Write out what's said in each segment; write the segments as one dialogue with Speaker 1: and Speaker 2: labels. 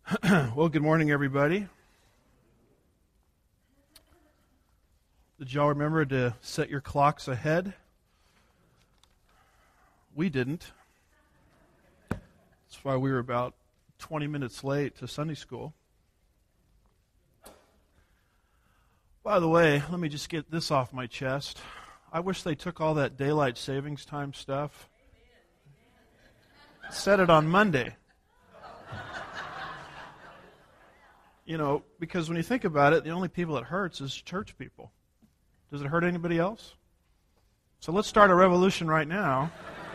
Speaker 1: Well, good morning, everybody. Did y'all remember to set your clocks ahead? We didn't. That's why we were about 20 minutes late to Sunday school. By the way, let me just get this off my chest. I wish they took all that daylight savings time stuff. Set it on Monday. You know, because when you think about it, the only people it hurts is church people. Does it hurt anybody else? So let's start a revolution right now.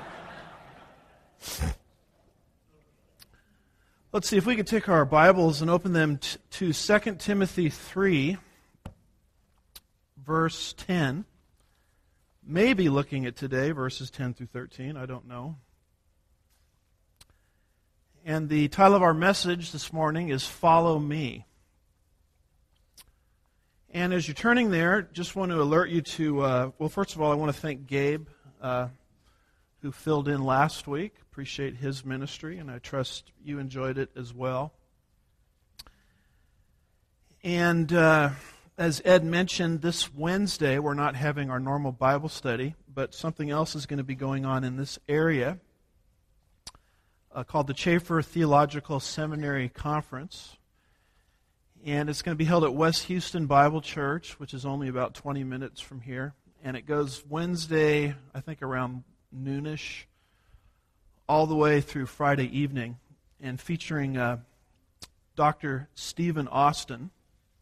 Speaker 1: Let's see if we could take our Bibles and open them to 2 Timothy 3, verse 10. Maybe looking at today, verses 10 through 13, I don't know. And the title of our message this morning is Follow Me. And as you're turning there, just want to alert you to, well, first of all, I want to thank Gabe, who filled in last week. Appreciate his ministry, and I trust you enjoyed it as well. And as Ed mentioned, this Wednesday we're not having our normal Bible study, but something else is going to be going on in this area. Called the Chafer Theological Seminary Conference. And it's going to be held at West Houston Bible Church, which is only about 20 minutes from here. And it goes Wednesday, I think around noonish, all the way through Friday evening, and featuring Dr. Stephen Austin.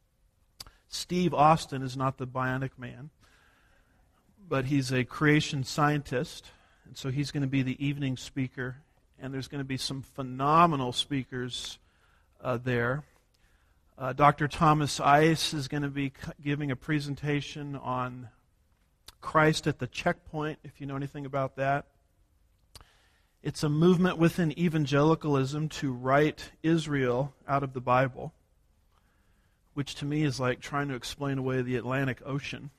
Speaker 1: Steve Austin is not the Bionic Man, but he's a creation scientist, and so he's going to be the evening speaker. And there's going to be some phenomenal speakers there. Dr. Thomas Ice is going to be giving a presentation on Christ at the checkpoint, if you know anything about that. It's a movement within evangelicalism to write Israel out of the Bible, which to me is like trying to explain away the Atlantic Ocean.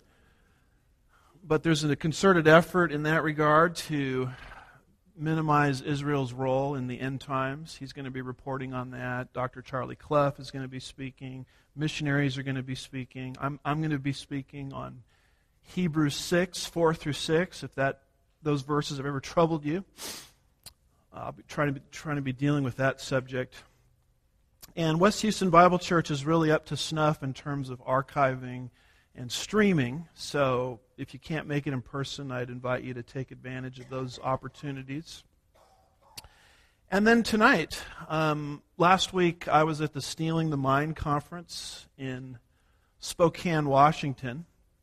Speaker 1: But there's a concerted effort in that regard to minimize Israel's role in the end times. He's going to be reporting on that. Dr. Charlie Clough is going to be speaking. Missionaries are going to be speaking. I'm going to be speaking on Hebrews 6, 4 through 6, if those verses have ever troubled you. I'll be trying to be dealing with that subject. And West Houston Bible Church is really up to snuff in terms of archiving and streaming, so if you can't make it in person, I'd invite you to take advantage of those opportunities. And then tonight, last week I was at the Stealing the Mind conference in Spokane, Washington.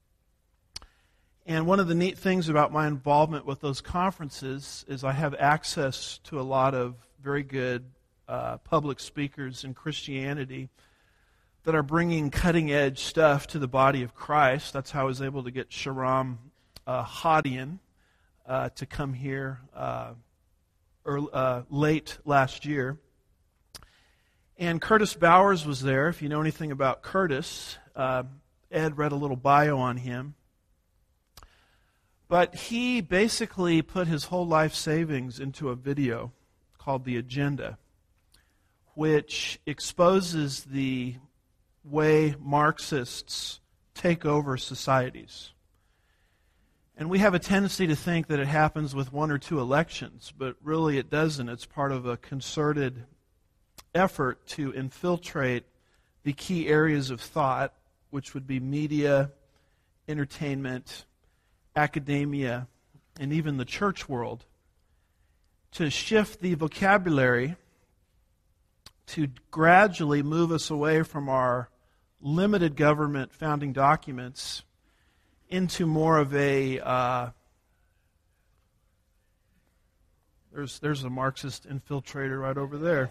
Speaker 1: And one of the neat things about my involvement with those conferences is I have access to a lot of very good public speakers in Christianity that are bringing cutting-edge stuff to the body of Christ. That's how I was able to get Sharam Hadian to come here late last year. And Curtis Bowers was there. If you know anything about Curtis, Ed read a little bio on him. But he basically put his whole life savings into a video called The Agenda, which exposes the way Marxists take over societies. And we have a tendency to think that it happens with one or two elections, but really it doesn't. It's part of a concerted effort to infiltrate the key areas of thought, which would be media, entertainment, academia, and even the church world, to shift the vocabulary to gradually move us away from our limited government founding documents into more of a there's a Marxist infiltrator right over there,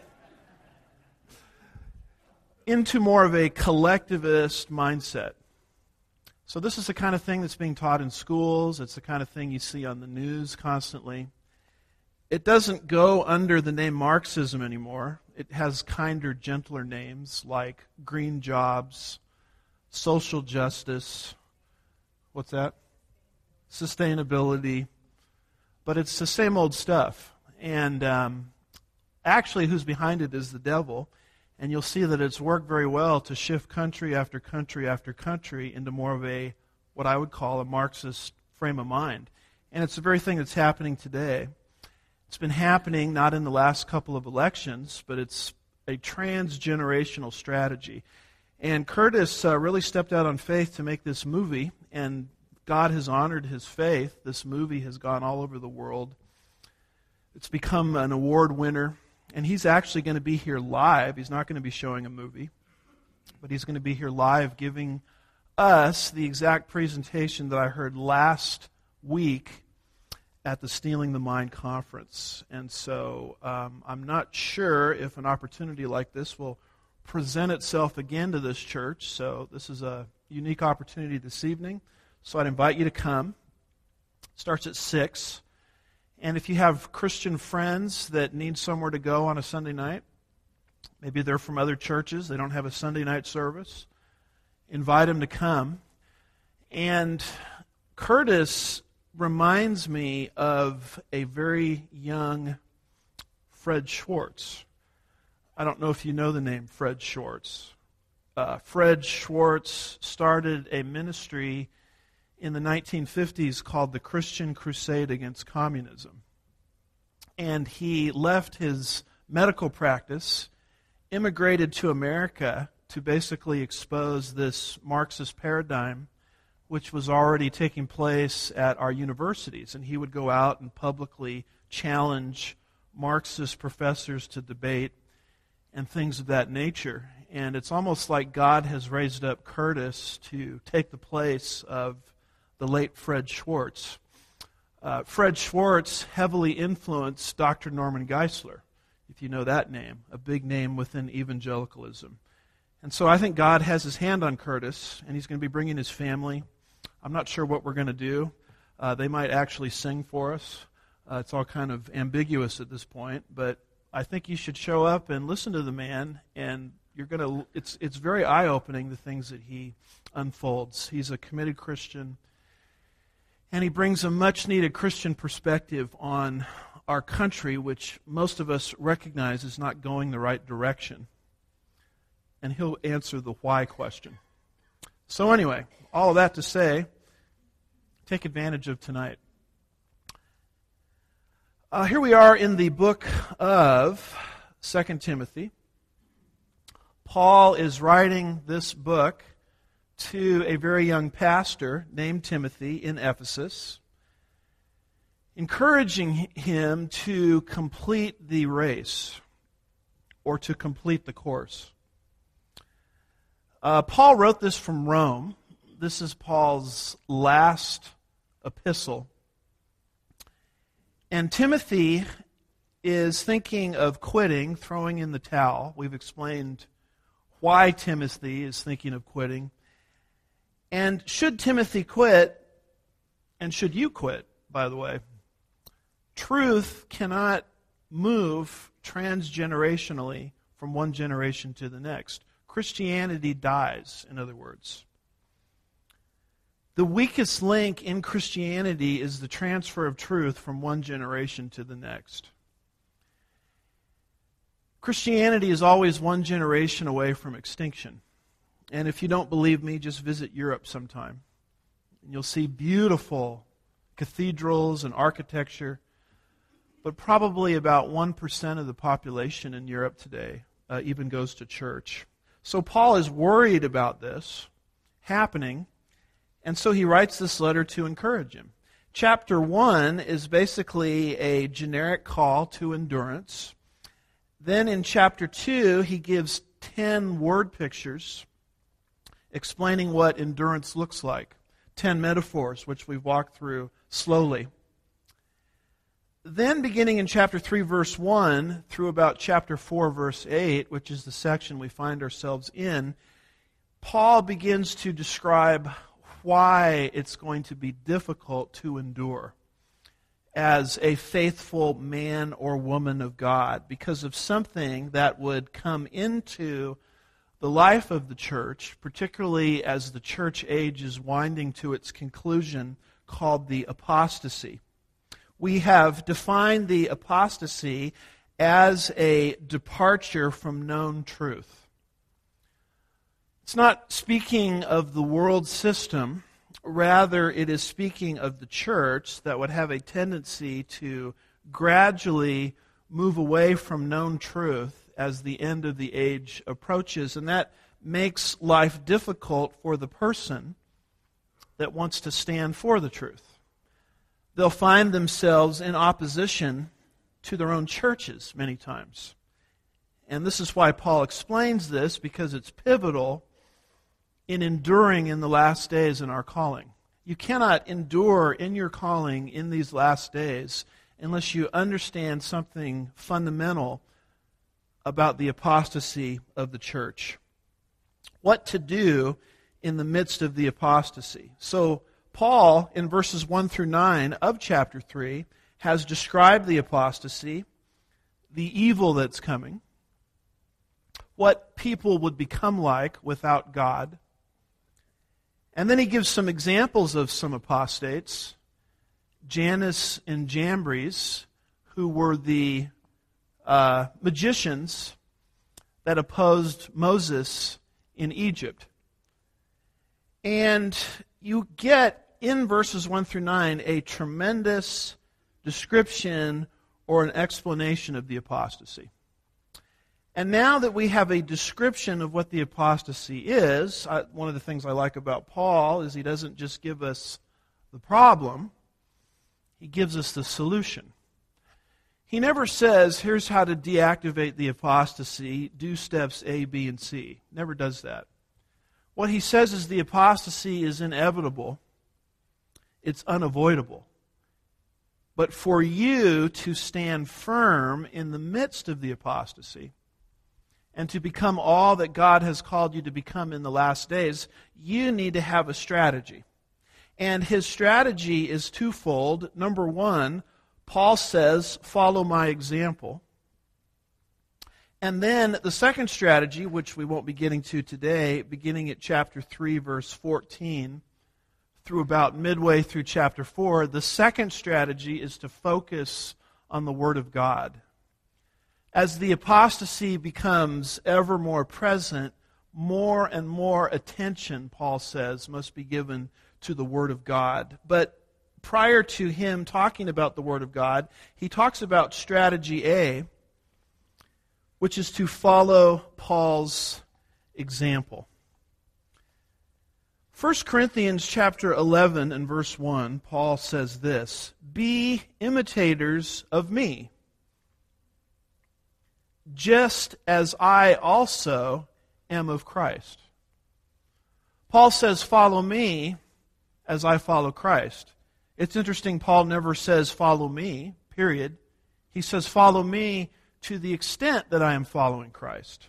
Speaker 1: into more of a collectivist mindset. So this is the kind of thing that's being taught in schools. It's the kind of thing you see on the news constantly. It doesn't go under the name Marxism anymore. It has kinder, gentler names like green jobs, social justice, what's that? Sustainability. But it's the same old stuff. And actually who's behind it is the devil. And you'll see that it's worked very well to shift country after country after country into more of a, what I would call a Marxist frame of mind. And it's the very thing that's happening today. It's been happening not in the last couple of elections, but it's a transgenerational strategy. And Curtis really stepped out on faith to make this movie, and God has honored his faith. This movie has gone all over the world. It's become an award winner. And he's actually going to be here live. He's not going to be showing a movie, but he's going to be here live giving us the exact presentation that I heard last week at the Stealing the Mind conference. And so I'm not sure if an opportunity like this will present itself again to this church. So this is a unique opportunity this evening. So I'd invite you to come. It starts at 6. And if you have Christian friends that need somewhere to go on a Sunday night, maybe they're from other churches, they don't have a Sunday night service, invite them to come. And Curtis reminds me of a very young Fred Schwartz. I don't know if you know the name Fred Schwartz. Fred Schwartz started a ministry in the 1950s called the Christian Crusade Against Communism. And he left his medical practice, immigrated to America to basically expose this Marxist paradigm, which was already taking place at our universities. And he would go out and publicly challenge Marxist professors to debate and things of that nature. And it's almost like God has raised up Curtis to take the place of the late Fred Schwartz. Fred Schwartz heavily influenced Dr. Norman Geisler, if you know that name, a big name within evangelicalism. And so I think God has his hand on Curtis, and he's going to be bringing his family. I'm not sure what we're going to do. They might actually sing for us. It's all kind of ambiguous at this point, but I think you should show up and listen to the man, and you're going to. It's very eye-opening, the things that he unfolds. He's a committed Christian. And he brings a much-needed Christian perspective on our country, which most of us recognize is not going the right direction. And he'll answer the why question. So anyway, all of that to say, take advantage of tonight. Here we are in the book of 2 Timothy. Paul is writing this book to a very young pastor named Timothy in Ephesus, encouraging him to complete the race or to complete the course. Paul wrote this from Rome. This is Paul's last epistle. And Timothy is thinking of quitting, throwing in the towel. We've explained why Timothy is thinking of quitting. And should Timothy quit, and should you quit, by the way, truth cannot move transgenerationally from one generation to the next. Christianity dies, in other words. The weakest link in Christianity is the transfer of truth from one generation to the next. Christianity is always one generation away from extinction. And if you don't believe me, just visit Europe sometime. And you'll see beautiful cathedrals and architecture, but probably about 1% of the population in Europe today even goes to church. So Paul is worried about this happening, and so he writes this letter to encourage him. Chapter 1 is basically a generic call to endurance. Then in chapter 2, he gives 10 word pictures explaining what endurance looks like. 10 metaphors, which we've walked through slowly. Then beginning in chapter 3, verse 1, through about chapter 4, verse 8, which is the section we find ourselves in, Paul begins to describe why it's going to be difficult to endure as a faithful man or woman of God because of something that would come into the life of the church, particularly as the church age is winding to its conclusion, called the apostasy. We have defined the apostasy as a departure from known truth. It's not speaking of the world system, rather it is speaking of the church that would have a tendency to gradually move away from known truth as the end of the age approaches, and that makes life difficult for the person that wants to stand for the truth. They'll find themselves in opposition to their own churches many times. And this is why Paul explains this, because it's pivotal in enduring in the last days in our calling. You cannot endure in your calling in these last days unless you understand something fundamental about the apostasy of the church. What to do in the midst of the apostasy. So Paul, in verses 1 through 9 of chapter 3, has described the apostasy, the evil that's coming, what people would become like without God. And then he gives some examples of some apostates, Jannes and Jambres, who were the magicians that opposed Moses in Egypt. And you get in verses 1 through 9 a tremendous description or an explanation of the apostasy. And now that we have a description of what the apostasy is, one of the things I like about Paul is he doesn't just give us the problem, he gives us the solution. He never says, here's how to deactivate the apostasy, do steps A, B, and C. Never does that. What he says is the apostasy is inevitable. It's unavoidable. But for you to stand firm in the midst of the apostasy and to become all that God has called you to become in the last days, you need to have a strategy. And his strategy is twofold. Number one, Paul says, follow my example. And then the second strategy, which we won't be getting to today, beginning at chapter 3, verse 14, through about midway through chapter 4, the second strategy is to focus on the Word of God. As the apostasy becomes ever more present, more and more attention, Paul says, must be given to the Word of God. But prior to him talking about the Word of God, he talks about strategy A, which is to follow Paul's example. 1 Corinthians chapter 11 and verse 1, Paul says this, "Be imitators of me, just as I also am of Christ." Paul says, follow me as I follow Christ. It's interesting, Paul never says, follow me, period. He says, follow me to the extent that I am following Christ.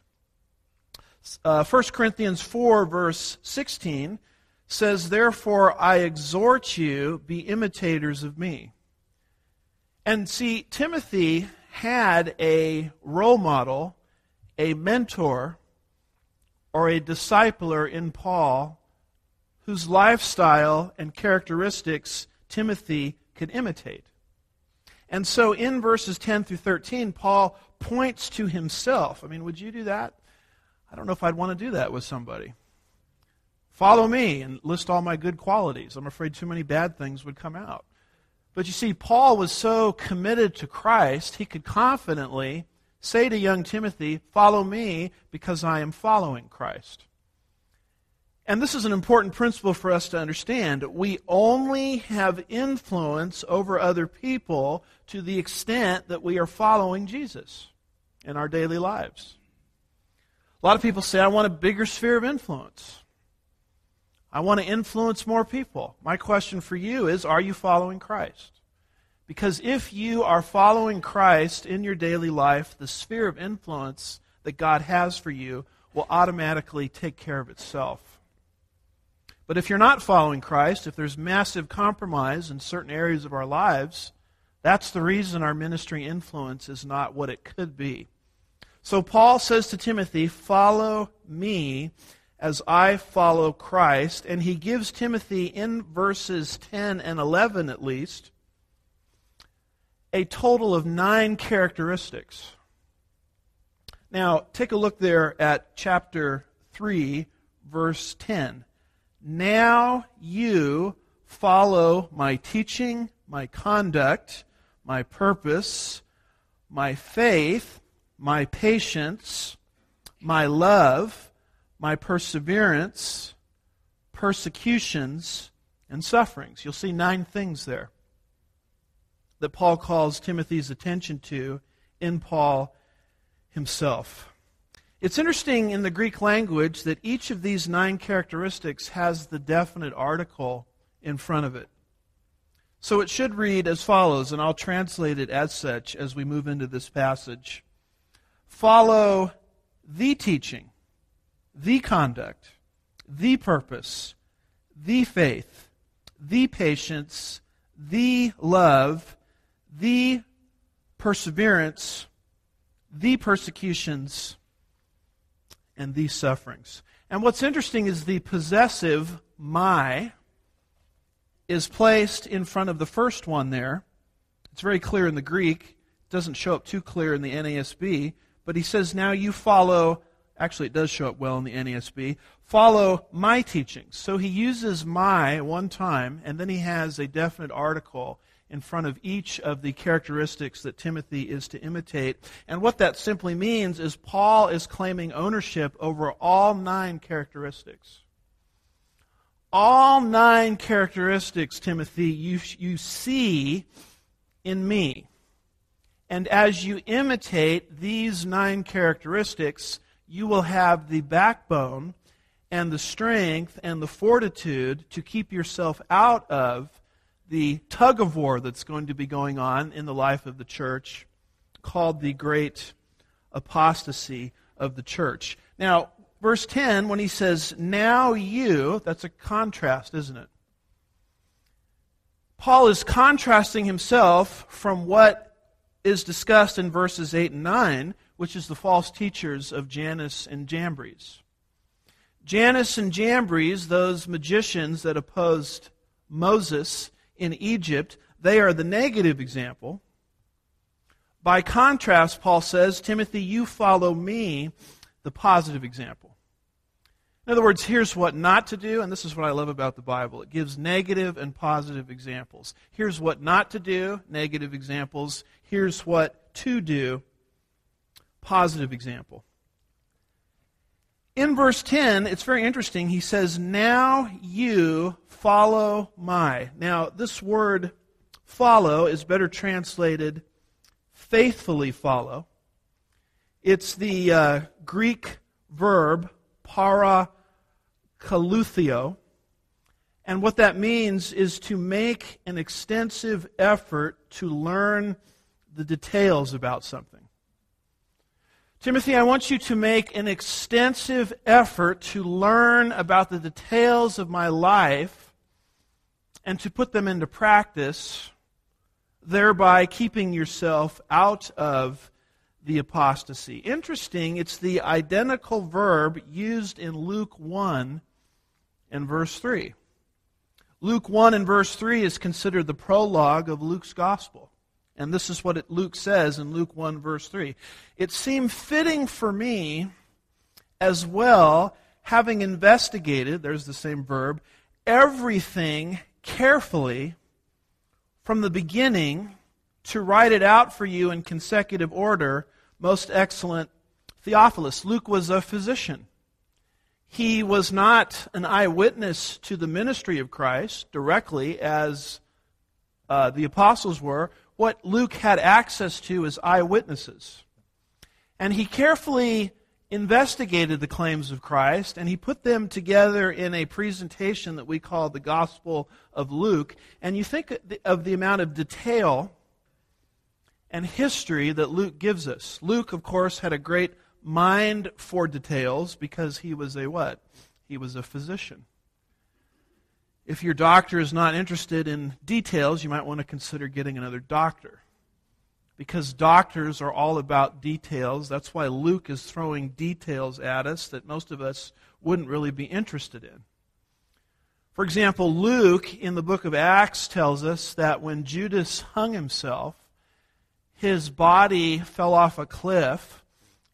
Speaker 1: 1 Corinthians 4, verse 16 says, "Therefore I exhort you, be imitators of me." And see, Timothy had a role model, a mentor, or a discipler in Paul, whose lifestyle and characteristics Timothy could imitate. And so in verses 10 through 13, Paul points to himself. I mean, would you do that? I don't know if I'd want to do that with somebody. Follow me and list all my good qualities. I'm afraid too many bad things would come out. But you see, Paul was so committed to Christ, he could confidently say to young Timothy, follow me because I am following Christ. And this is an important principle for us to understand. We only have influence over other people to the extent that we are following Jesus in our daily lives. A lot of people say, I want a bigger sphere of influence. I want to influence more people. My question for you is, are you following Christ? Because if you are following Christ in your daily life, the sphere of influence that God has for you will automatically take care of itself. But if you're not following Christ, if there's massive compromise in certain areas of our lives, that's the reason our ministry influence is not what it could be. So Paul says to Timothy, follow me as I follow Christ. And he gives Timothy, in verses 10 and 11 at least, a total of 9 characteristics Now, take a look there at chapter 3, verse 10. Now you follow my teaching, my conduct, my purpose, my faith, my patience, my love, my perseverance, persecutions, and sufferings. You'll see 9 things there that Paul calls Timothy's attention to in Paul himself. It's interesting in the Greek language that each of these 9 characteristics has the definite article in front of it. So it should read as follows, and I'll translate it as such as we move into this passage. Follow the teaching, the conduct, the purpose, the faith, the patience, the love, the perseverance, the persecutions, and the sufferings. And what's interesting is the possessive, my, is placed in front of the first one there. It's very clear in the Greek. It doesn't show up too clear in the NASB. But he says, now you follow, actually it does show up well in the NASB, follow my teachings. So he uses my one time, and then he has a definite article in front of each of the characteristics that Timothy is to imitate. And what that simply means is Paul is claiming ownership over all 9 characteristics. All 9 characteristics, Timothy, you see in me. And as you imitate these 9 characteristics, you will have the backbone and the strength and the fortitude to keep yourself out of the tug of war that's going to be going on in the life of the church, called the great apostasy of the church. Now, verse 10, when he says, now you, that's a contrast, isn't it? Paul is contrasting himself from what is discussed in verses 8 and 9, which is the false teachers of Jannes and Jambres. Jannes and Jambres, those magicians that opposed Moses in Egypt, they are the negative example. By contrast, Paul says, Timothy, you follow me, the positive example. In other words, here's what not to do, and this is what I love about the Bible. It gives negative and positive examples. Here's what not to do, negative examples. Here's what to do, positive example. In verse 10, it's very interesting. He says, now you follow my. Now, this word follow is better translated faithfully follow. It's the Greek verb parakaluthio. And what that means is to make an extensive effort to learn the details about something. Timothy, I want you to make an extensive effort to learn about the details of my life and to put them into practice, thereby keeping yourself out of the apostasy. Interesting, it's the identical verb used in Luke 1 and verse 3. Luke 1 and verse 3 is considered the prologue of Luke's gospel. And this is what Luke says in Luke 1 verse 3. It seemed fitting for me as well, having investigated, there's the same verb, everything carefully from the beginning, to write it out for you in consecutive order, most excellent Theophilus. Luke was a physician. He was not an eyewitness to the ministry of Christ directly as the apostles were. What Luke had access to is eyewitnesses. And he carefully investigated the claims of Christ, and he put them together in a presentation that we call the Gospel of Luke. And you think of the amount of detail and history that Luke gives us. Luke, of course, had a great mind for details because he was a what? He was a physician. If your doctor is not interested in details, you might want to consider getting another doctor. Because doctors are all about details. That's why Luke is throwing details at us that most of us wouldn't really be interested in. For example, Luke in the book of Acts tells us that when Judas hung himself, his body fell off a cliff,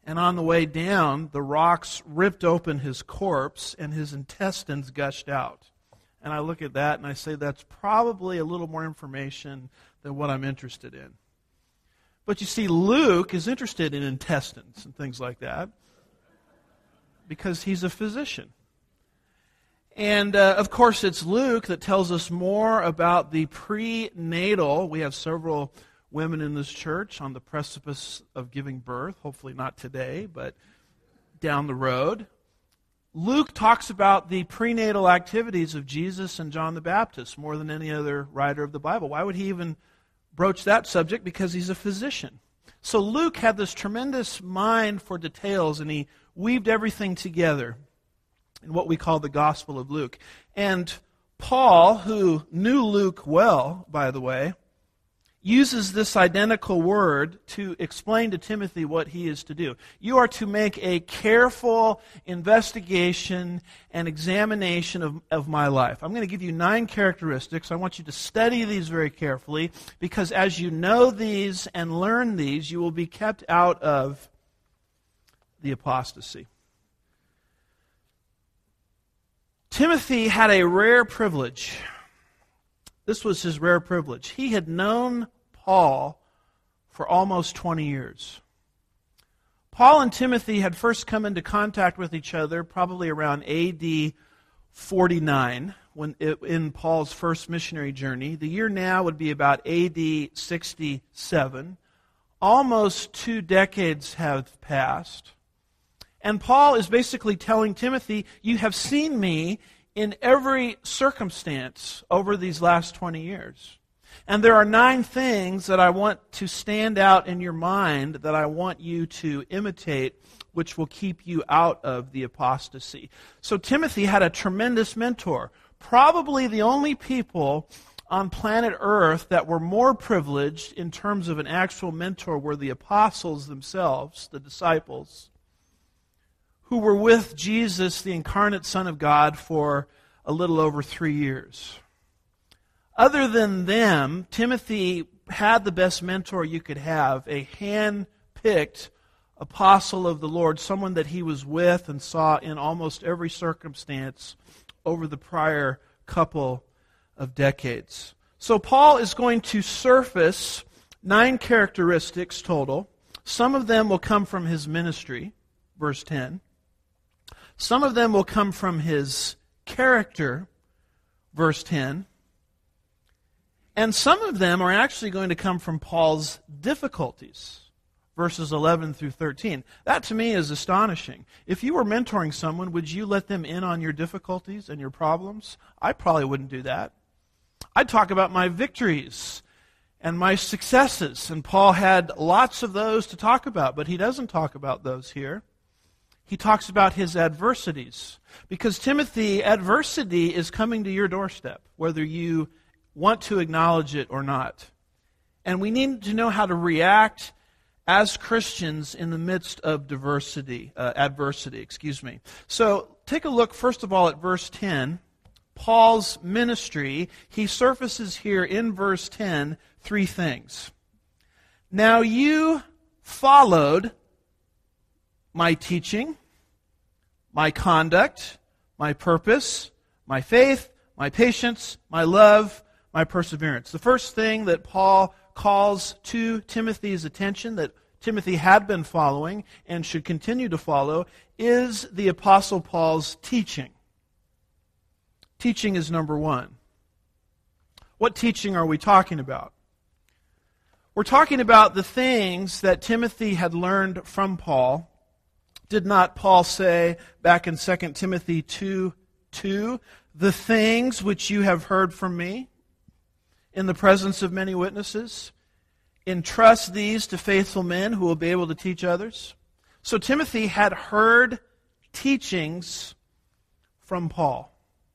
Speaker 1: And on the way down, the rocks ripped open his corpse and his intestines gushed out. And I look at that and I say that's probably a little more information than what I'm interested in. But you see, Luke is interested in intestines and things like that because he's a physician. And, of course, it's Luke that tells us more about the prenatal. We have several women in this church on the precipice of giving birth, hopefully not today, but down the road. Luke talks about the prenatal activities of Jesus and John the Baptist more than any other writer of the Bible. Why would he even broach that subject? Because he's a physician. So Luke had this tremendous mind for details, and he weaved everything together in what we call the Gospel of Luke. And Paul, who knew Luke well, by the way, uses this identical word to explain to Timothy what he is to do. You are to make a careful investigation and examination of my life. I'm going to give you 9 characteristics. I want you to study these very carefully, because as you know these and learn these, you will be kept out of the apostasy. Timothy had a rare privilege. This was his rare privilege. He had known Paul for almost 20 years. Paul and Timothy had first come into contact with each other probably around AD 49 in Paul's first missionary journey. The year now would be about AD 67. Almost 2 decades have passed. And Paul is basically telling Timothy, you have seen me in every circumstance over these last 20 years. And there are 9 things that I want to stand out in your mind that I want you to imitate, which will keep you out of the apostasy. So Timothy had a tremendous mentor. Probably the only people on planet Earth that were more privileged in terms of an actual mentor were the apostles themselves, the disciples, who were with Jesus, the incarnate Son of God, for a little over 3 years. Other than them, Timothy had the best mentor you could have, a hand-picked apostle of the Lord, someone that he was with and saw in almost every circumstance over the prior couple of decades. So Paul is going to surface 9 characteristics total. Some of them will come from his ministry, verse 10. Some of them will come from his character, verse 10. And some of them are actually going to come from Paul's difficulties, verses 11 through 13. That to me is astonishing. If you were mentoring someone, would you let them in on your difficulties and your problems? I probably wouldn't do that. I'd talk about my victories and my successes. And Paul had lots of those to talk about, but he doesn't talk about those here. He talks about his adversities. Because, Timothy, adversity is coming to your doorstep, whether you want to acknowledge it or not. And we need to know how to react as Christians in the midst of adversity. So, take a look, first of all, at verse 10. Paul's ministry. He surfaces here in verse 10 3 things. Now you followed my teaching, my conduct, my purpose, my faith, my patience, my love, my perseverance. The first thing that Paul calls to Timothy's attention, that Timothy had been following and should continue to follow, is the Apostle Paul's teaching. Teaching is number 1. What teaching are we talking about? We're talking about the things that Timothy had learned from Paul. Did not Paul say back in 2 Timothy 2:2, the things which you have heard from me in the presence of many witnesses, entrust these to faithful men who will be able to teach others? So Timothy had heard teachings from Paul.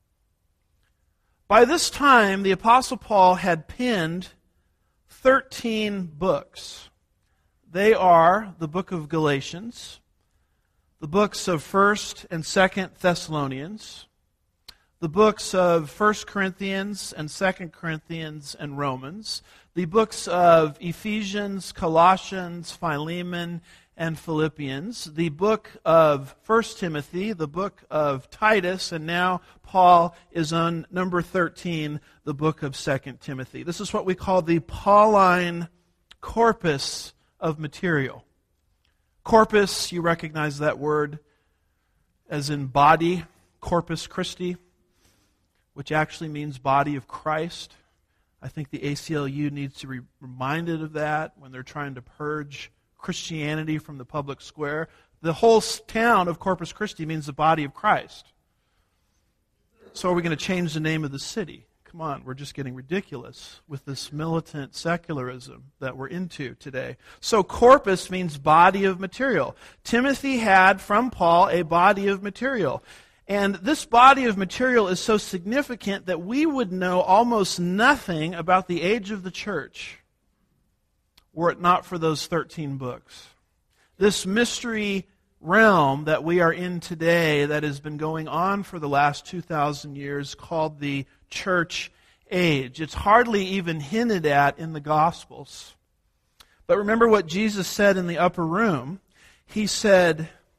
Speaker 1: By this time, the Apostle Paul had penned 13 books. They are the book of Galatians, the books of 1st and 2nd Thessalonians, the books of 1 Corinthians and 2 Corinthians and Romans, the books of Ephesians, Colossians, Philemon, and Philippians, the book of 1 Timothy, the book of Titus, and now Paul is on number 13, the book of 2 Timothy. This is what we call the Pauline corpus of material. Corpus, you recognize that word as in body, Corpus Christi, which actually means body of Christ. I think the ACLU needs to be reminded of that when they're trying to purge Christianity from the public square. The whole town of Corpus Christi means the body of Christ. So are we going to change the name of the city? Come on, we're just getting ridiculous with this militant secularism that we're into today. So corpus means body of material. Timothy had from Paul a body of material. And this body of material is so significant that we would know almost nothing about the age of the church were it not for those 13 books. This mystery realm that we are in today that has been going on for the last 2,000 years called the church age. It's hardly even hinted at in the Gospels. But remember what Jesus said in the upper room. He said,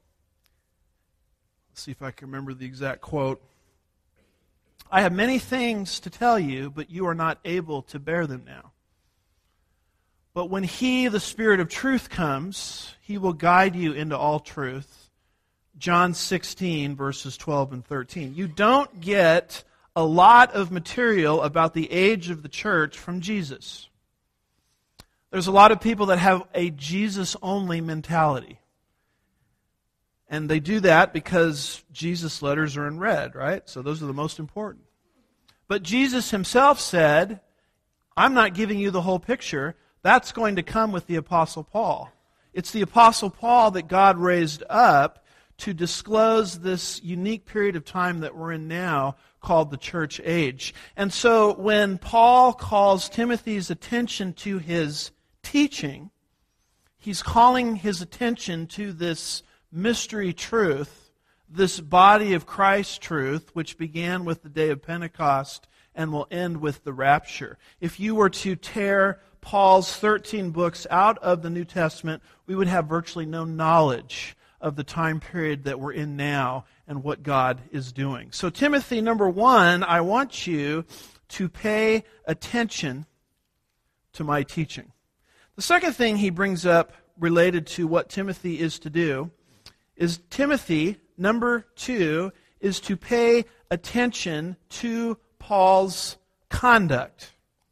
Speaker 1: let's see if I can remember the exact quote. I have many things to tell you, but you are not able to bear them now. But when He, the Spirit of truth, comes, He will guide you into all truth. John 16, verses 12 and 13. You don't get a lot of material about the age of the church from Jesus. There's a lot of people that have a Jesus-only mentality. And they do that because Jesus' letters are in red, right? So those are the most important. But Jesus Himself said, I'm not giving you the whole picture. That's going to come with the Apostle Paul. It's the Apostle Paul that God raised up to disclose this unique period of time that we're in now called the church age. And so when Paul calls Timothy's attention to his teaching, he's calling his attention to this mystery truth, this body of Christ truth, which began with the day of Pentecost and will end with the rapture. If you were to tear Paul's 13 books out of the New Testament, we would have virtually no knowledge of the time period that we're in now and what God is doing. So Timothy, number one, I want you to pay attention to my teaching. The second thing he brings up related to what Timothy is to do is Timothy, number two, is to pay attention to Paul's conduct.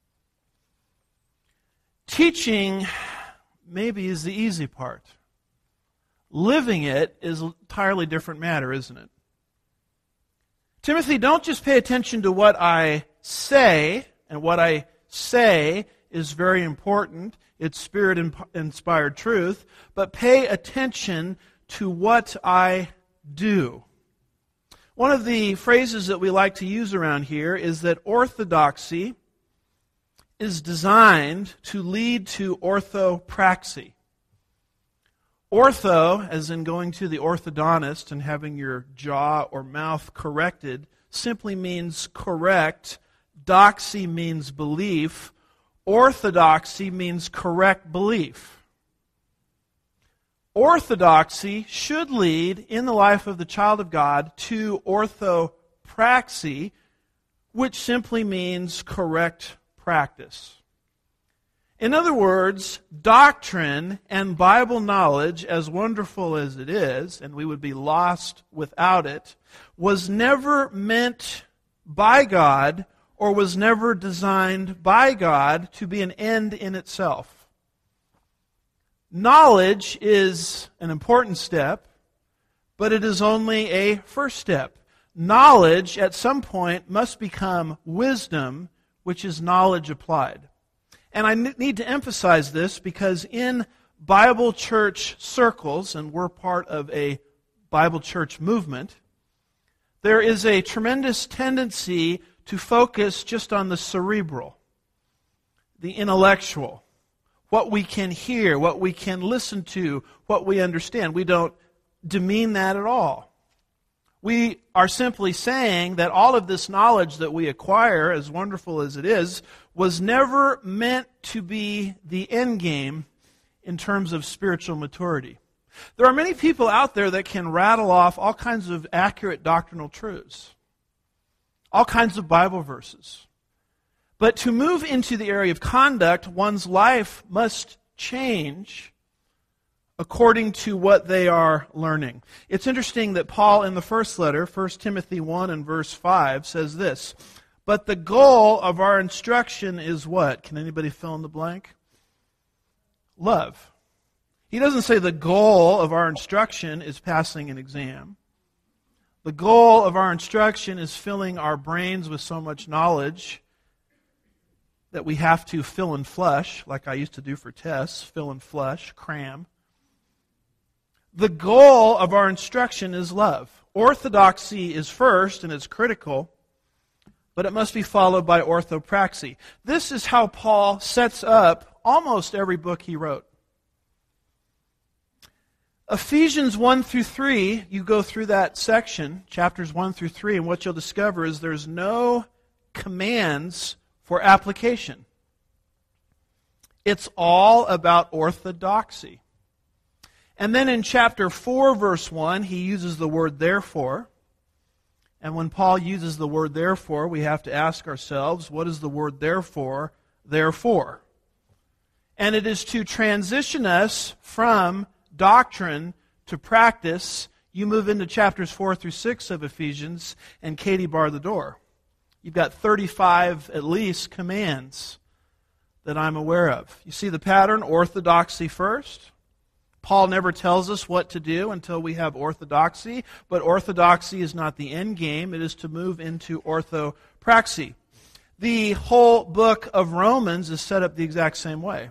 Speaker 1: Teaching maybe is the easy part. Living it is an entirely different matter, isn't it? Timothy, don't just pay attention to what I say, and what I say is very important. It's Spirit-inspired truth, but pay attention to what I do. One of the phrases that we like to use around here is that orthodoxy is designed to lead to orthopraxy. Ortho, as in going to the orthodontist and having your jaw or mouth corrected, simply means correct. Doxy means belief. Orthodoxy means correct belief. Orthodoxy should lead in the life of the child of God to orthopraxy, which simply means correct practice. In other words, doctrine and Bible knowledge, as wonderful as it is, and we would be lost without it, was never meant by God or was never designed by God to be an end in itself. Knowledge is an important step, but it is only a first step. Knowledge at some point must become wisdom, which is knowledge applied. And I need to emphasize this because in Bible church circles, and we're part of a Bible church movement, there is a tremendous tendency to focus just on the cerebral, the intellectual, what we can hear, what we can listen to, what we understand. We don't demean that at all. We are simply saying that all of this knowledge that we acquire, as wonderful as it is, was never meant to be the end game in terms of spiritual maturity. There are many people out there that can rattle off all kinds of accurate doctrinal truths, all kinds of Bible verses. But to move into the area of conduct, one's life must change according to what they are learning. It's interesting that Paul in the first letter, 1 Timothy 1 and verse 5, says this, "But the goal of our instruction is what?" Can anybody fill in the blank? Love. He doesn't say the goal of our instruction is passing an exam. The goal of our instruction is filling our brains with so much knowledge that we have to fill in flesh, like I used to do for tests, fill in flesh, cram. The goal of our instruction is love. Orthodoxy is first, and it's critical, but it must be followed by orthopraxy. This is how Paul sets up almost every book he wrote. Ephesians 1 through 3, you go through that section, chapters 1 through 3, and what you'll discover is there's no commands for application. It's all about orthodoxy. And then in chapter 4, verse 1, he uses the word therefore. And when Paul uses the word therefore, we have to ask ourselves, what is the word therefore for? And it is to transition us from doctrine to practice. You move into chapters 4 through 6 of Ephesians, and Katie barred the door. You've got 35 at least commands that I'm aware of. You see the pattern? Orthodoxy first. Paul never tells us what to do until we have orthodoxy, but orthodoxy is not the end game. It is to move into orthopraxy. The whole book of Romans is set up the exact same way.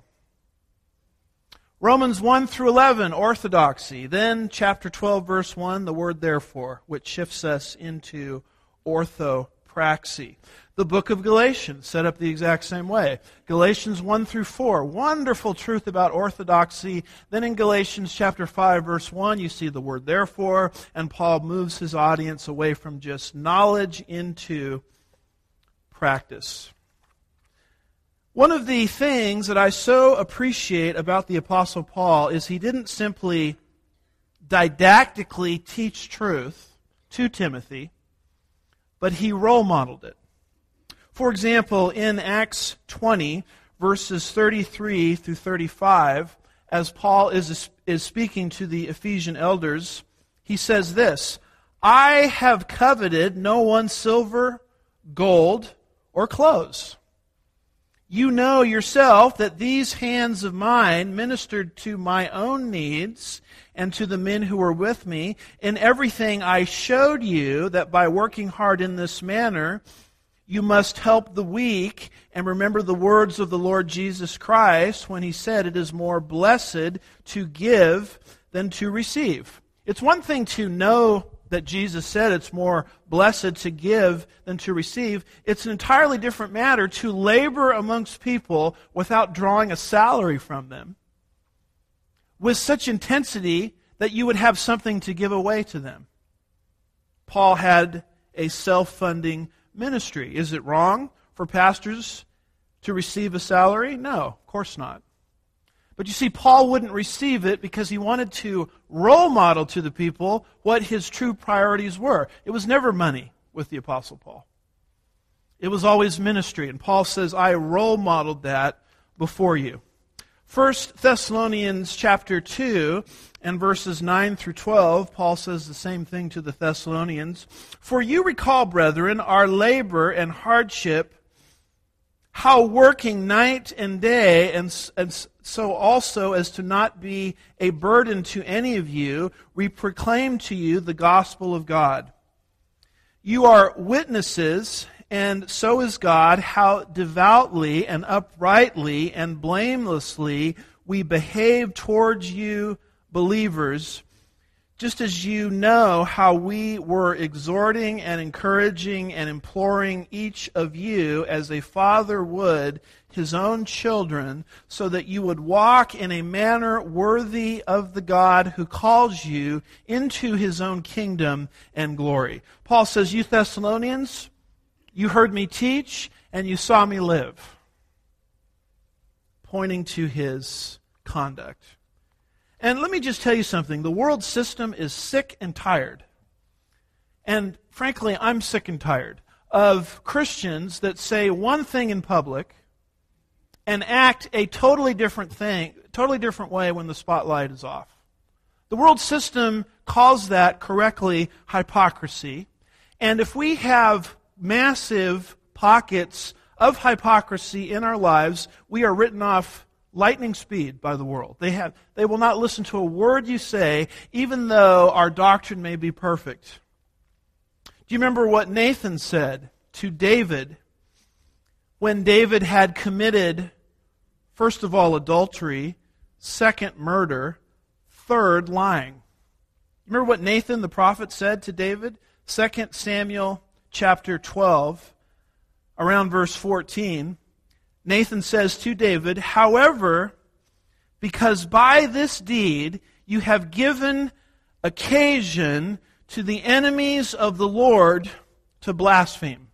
Speaker 1: Romans 1 through 11, orthodoxy. Then chapter 12, verse 1, the word therefore, which shifts us into orthopraxy. The book of Galatians, set up the exact same way. Galatians 1 through 4, wonderful truth about orthodoxy. Then in Galatians chapter 5, verse 1, you see the word therefore, and Paul moves his audience away from just knowledge into practice. One of the things that I so appreciate about the Apostle Paul is he didn't simply didactically teach truth to Timothy, but he role modeled it. For example, in Acts 20, verses 33 through 35, as Paul is speaking to the Ephesian elders, he says this, "I have coveted no one's silver, gold, or clothes. You know yourself that these hands of mine ministered to my own needs and to the men who were with me. In everything I showed you that by working hard in this manner, you must help the weak, and remember the words of the Lord Jesus Christ when he said, 'It is more blessed to give than to receive.'" It's one thing to know that Jesus said it's more blessed to give than to receive. It's an entirely different matter to labor amongst people without drawing a salary from them, with such intensity that you would have something to give away to them. Paul had a self-funding ministry. Is it wrong for pastors to receive a salary? No, of course not. But you see, Paul wouldn't receive it because he wanted to role model to the people what his true priorities were. It was never money with the Apostle Paul. It was always ministry. And Paul says, I role modeled that before you. 1 Thessalonians chapter 2 and verses 9 through 12, Paul says the same thing to the Thessalonians. "For you recall, brethren, our labor and hardship, how working night and day, and so also as to not be a burden to any of you, we proclaim to you the gospel of God. You are witnesses, and so is God, how devoutly and uprightly and blamelessly we behave towards you believers, just as you know how we were exhorting and encouraging and imploring each of you as a father would his own children, so that you would walk in a manner worthy of the God who calls you into his own kingdom and glory." Paul says, you Thessalonians, you heard me teach and you saw me live, pointing to his conduct. And let me just tell you something. The world system is sick and tired. And frankly, I'm sick and tired of Christians that say one thing in public and act a totally different way when the spotlight is off. The world system calls that correctly hypocrisy. And if we have massive pockets of hypocrisy in our lives, we are written off lightning speed by the world. They will not listen to a word you say, even though our doctrine may be perfect. Do you remember what Nathan said to David when David had committed, first of all, adultery, second, murder, third, lying? Remember what Nathan the prophet said to David? 2 Samuel chapter 12, around verse 14. Nathan says to David, "However, because by this deed you have given occasion to the enemies of the Lord to blaspheme."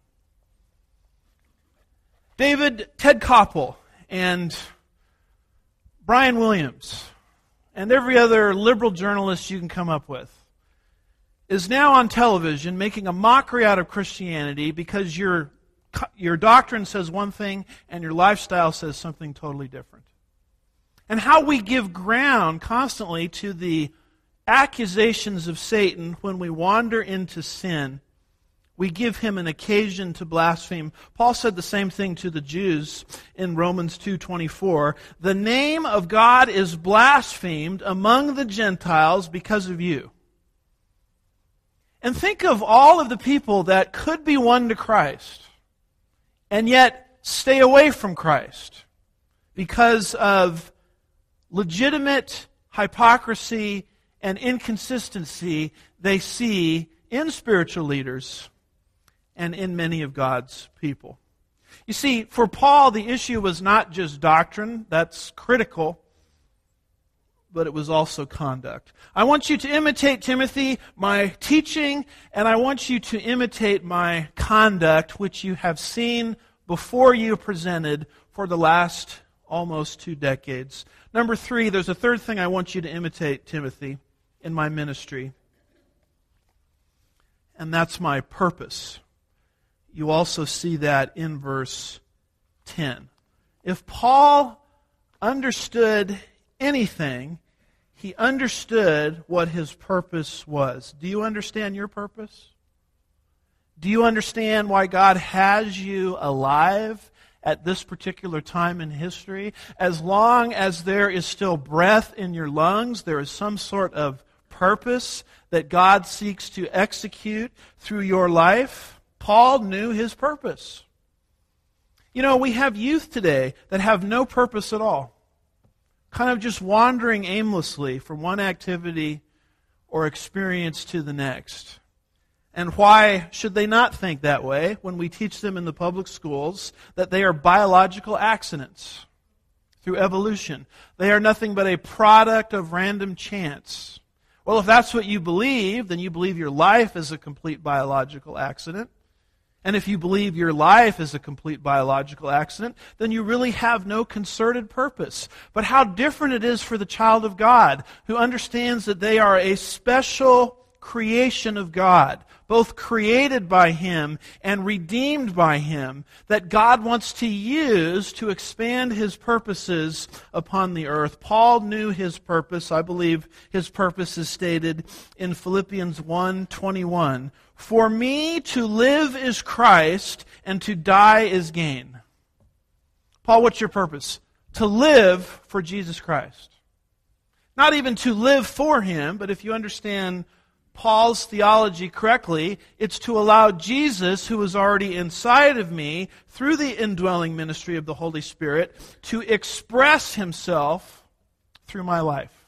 Speaker 1: Ted Koppel and Brian Williams and every other liberal journalist you can come up with is now on television making a mockery out of Christianity because your doctrine says one thing and your lifestyle says something totally different. And how we give ground constantly to the accusations of Satan when we wander into sin. We give him an occasion to blaspheme. Paul said the same thing to the Jews in Romans 2:24. "The name of God is blasphemed among the Gentiles because of you." And think of all of the people that could be won to Christ and yet stay away from Christ because of legitimate hypocrisy and inconsistency they see in spiritual leaders and in many of God's people. You see, for Paul, the issue was not just doctrine, that's critical, but it was also conduct. I want you to imitate, Timothy, my teaching, and I want you to imitate my conduct, which you have seen before you presented for the last almost 2 decades. Number 3, there's a third thing I want you to imitate, Timothy, in my ministry, and that's my purpose. You also see that in verse 10. If Paul understood anything, he understood what his purpose was. Do you understand your purpose? Do you understand why God has you alive at this particular time in history? As long as there is still breath in your lungs, there is some sort of purpose that God seeks to execute through your life. Paul knew his purpose. You know, we have youth today that have no purpose at all, kind of just wandering aimlessly from one activity or experience to the next. And why should they not think that way when we teach them in the public schools that they are biological accidents through evolution? They are nothing but a product of random chance. Well, if that's what you believe, then you believe your life is a complete biological accident. And if you believe your life is a complete biological accident, then you really have no concerted purpose. But how different it is for the child of God who understands that they are a special creation of God, both created by Him and redeemed by Him, that God wants to use to expand His purposes upon the earth. Paul knew his purpose. I believe his purpose is stated in Philippians 1:21. "For me to live is Christ, and to die is gain." Paul, what's your purpose? To live for Jesus Christ. Not even to live for Him, but if you understand Paul's theology correctly, it's to allow Jesus, who is already inside of me, through the indwelling ministry of the Holy Spirit, to express Himself through my life.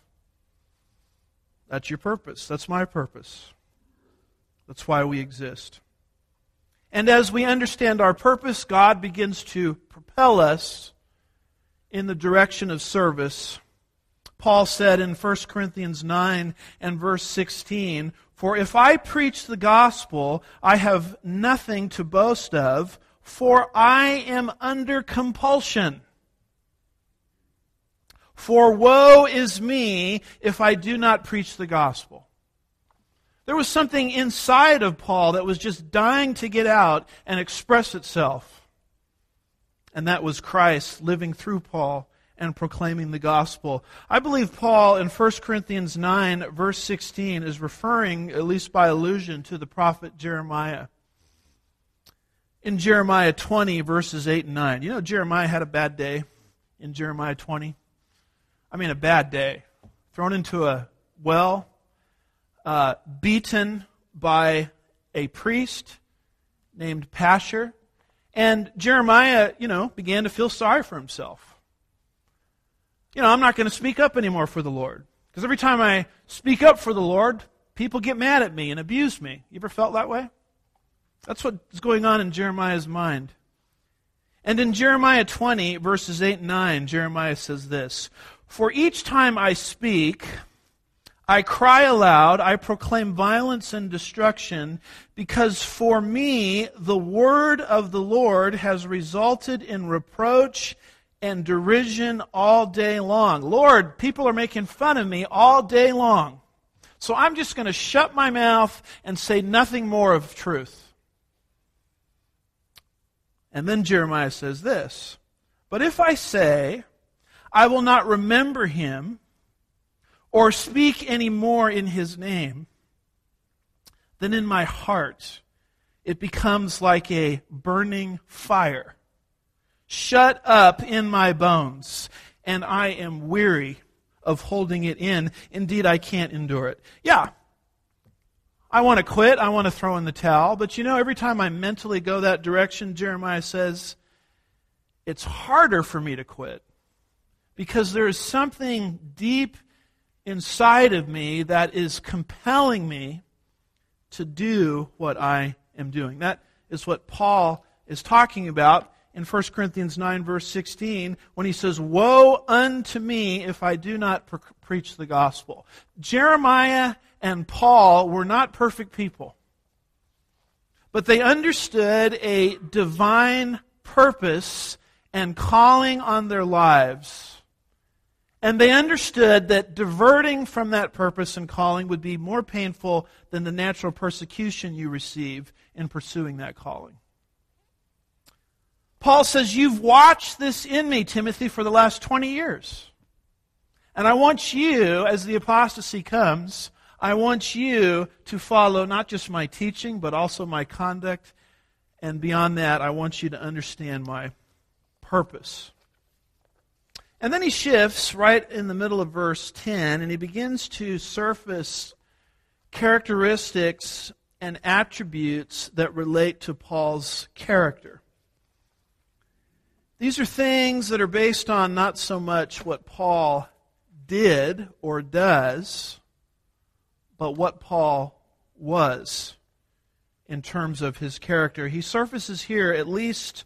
Speaker 1: That's your purpose. That's my purpose. That's why we exist. And as we understand our purpose, God begins to propel us in the direction of service. Paul said in 1 Corinthians 9 and verse 16, "For if I preach the gospel, I have nothing to boast of, for I am under compulsion. For woe is me if I do not preach the gospel. There was something inside of Paul that was just dying to get out and express itself. And that was Christ living through Paul and proclaiming the gospel. I believe Paul in 1 Corinthians 9, verse 16, is referring, at least by allusion, to the prophet Jeremiah. In Jeremiah 20, verses 8 and 9. You know, Jeremiah had a bad day in Jeremiah 20. I mean, a bad day. Thrown into a well, beaten by a priest named Pashur. And Jeremiah, began to feel sorry for himself. I'm not going to speak up anymore for the Lord. Because every time I speak up for the Lord, people get mad at me and abuse me. You ever felt that way? That's what's going on in Jeremiah's mind. And in Jeremiah 20, verses 8 and 9, Jeremiah says this, For each time I speak, I cry aloud, I proclaim violence and destruction, because for me the word of the Lord has resulted in reproach and derision all day long. Lord, people are making fun of me all day long. So I'm just going to shut my mouth and say nothing more of truth. And then Jeremiah says this, But if I say, I will not remember him, or speak any more in his name, then in my heart it becomes like a burning fire, shut up in my bones, and I am weary of holding it in. Indeed, I can't endure it. Yeah, I want to quit. I want to throw in the towel. But every time I mentally go that direction, Jeremiah says, it's harder for me to quit because there is something deep inside of me that is compelling me to do what I am doing. That is what Paul is talking about in 1 Corinthians 9, verse 16, when he says, Woe unto me if I do not preach the gospel. Jeremiah and Paul were not perfect people, but they understood a divine purpose and calling on their lives. And they understood that diverting from that purpose and calling would be more painful than the natural persecution you receive in pursuing that calling. Paul says, you've watched this in me, Timothy, for the last 20 years. And I want you, as the apostasy comes, I want you to follow not just my teaching, but also my conduct. And beyond that, I want you to understand my purpose. And then he shifts right in the middle of verse 10, and he begins to surface characteristics and attributes that relate to Paul's character. These are things that are based on not so much what Paul did or does, but what Paul was in terms of his character. He surfaces here at least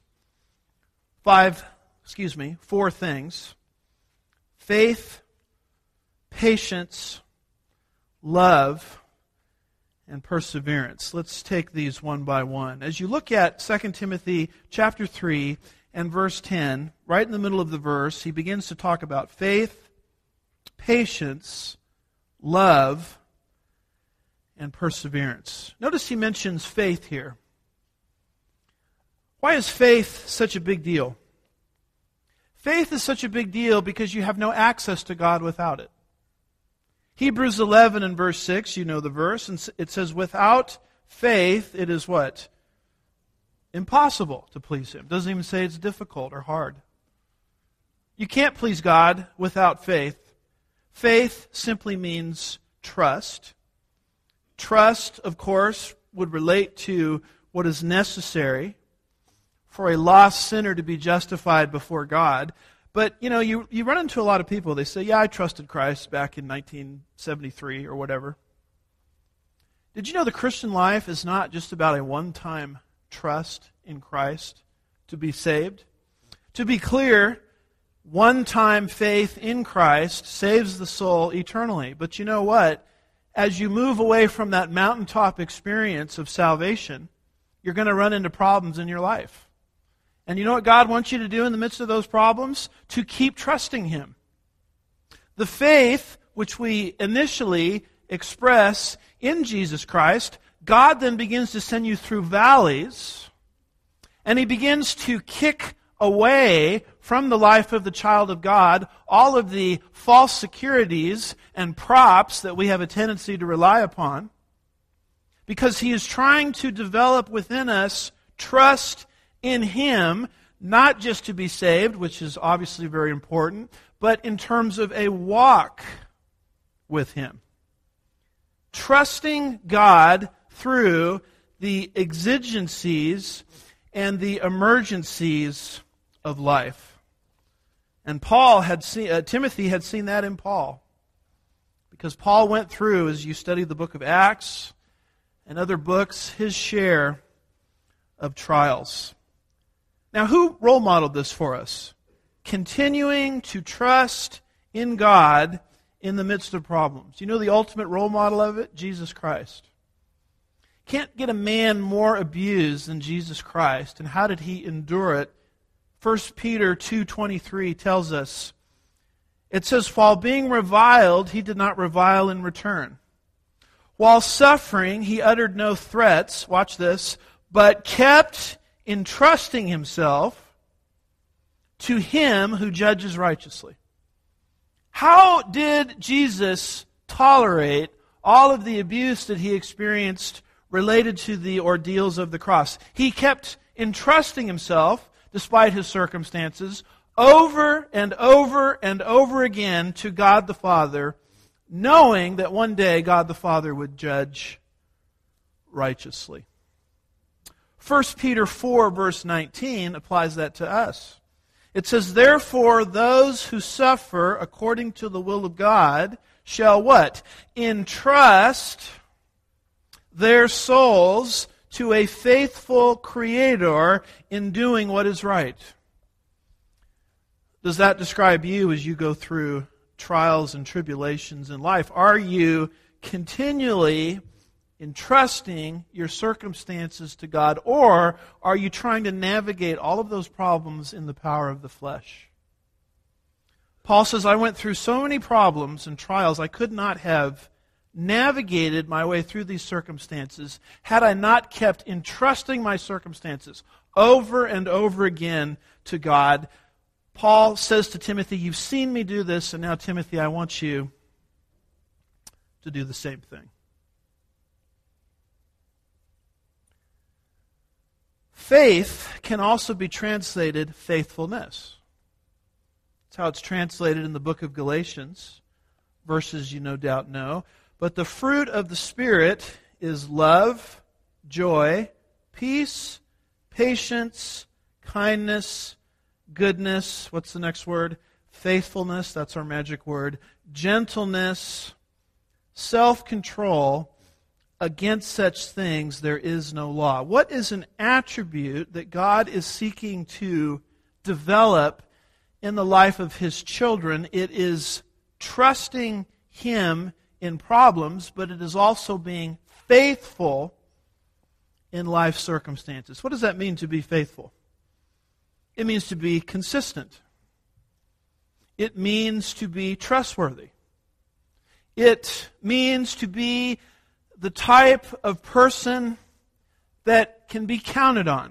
Speaker 1: four things: faith, patience, love, and perseverance. Let's take these one by one. As you look at 2 Timothy chapter 3 and verse 10, right in the middle of the verse, he begins to talk about faith, patience, love, and perseverance. Notice he mentions faith here. Why is faith such a big deal? Faith is such a big deal because you have no access to God without it. Hebrews 11 and verse 6, you know the verse, and it says, without faith, it is what? Impossible to please Him. It doesn't even say it's difficult or hard. You can't please God without faith. Faith simply means trust. Trust, of course, would relate to what is necessary for a lost sinner to be justified before God. But, you run into a lot of people, they say, yeah, I trusted Christ back in 1973 or whatever. Did you know the Christian life is not just about a one-time trust in Christ to be saved? To be clear, one-time faith in Christ saves the soul eternally. But you know what? As you move away from that mountaintop experience of salvation, you're going to run into problems in your life. And you know what God wants you to do in the midst of those problems? To keep trusting Him. The faith which we initially express in Jesus Christ, God then begins to send you through valleys, and He begins to kick away from the life of the child of God all of the false securities and props that we have a tendency to rely upon, because He is trying to develop within us trust in Him, not just to be saved, which is obviously very important, but in terms of a walk with Him. Trusting God through the exigencies and the emergencies of life. And Timothy had seen that in Paul. Because Paul went through, as you study the book of Acts and other books, his share of trials. Now, who role modeled this for us? Continuing to trust in God in the midst of problems. You know the ultimate role model of it? Jesus Christ. Can't get a man more abused than Jesus Christ. And how did He endure it? 1 Peter 2:23 tells us, it says, while being reviled, He did not revile in return. While suffering, He uttered no threats, watch this, but kept entrusting Himself to Him who judges righteously. How did Jesus tolerate all of the abuse that He experienced related to the ordeals of the cross? He kept entrusting Himself, despite His circumstances, over and over and over again to God the Father, knowing that one day God the Father would judge righteously. 1 Peter 4, verse 19 applies that to us. It says, therefore, those who suffer according to the will of God shall what? Entrust their souls to a faithful Creator in doing what is right. Does that describe you as you go through trials and tribulations in life? Are you continually entrusting your circumstances to God, or are you trying to navigate all of those problems in the power of the flesh? Paul says, I went through so many problems and trials, I could not have navigated my way through these circumstances had I not kept entrusting my circumstances over and over again to God. Paul says to Timothy, you've seen me do this, and now, Timothy, I want you to do the same thing. Faith can also be translated faithfulness. That's how it's translated in the book of Galatians, verses you no doubt know. But the fruit of the Spirit is love, joy, peace, patience, kindness, goodness. What's the next word? Faithfulness. That's our magic word. Gentleness, self-control. Against such things there is no law. What is an attribute that God is seeking to develop in the life of His children? It is trusting Him in problems, but it is also being faithful in life circumstances. What does that mean, to be faithful? It means to be consistent. It means to be trustworthy. It means to be the type of person that can be counted on.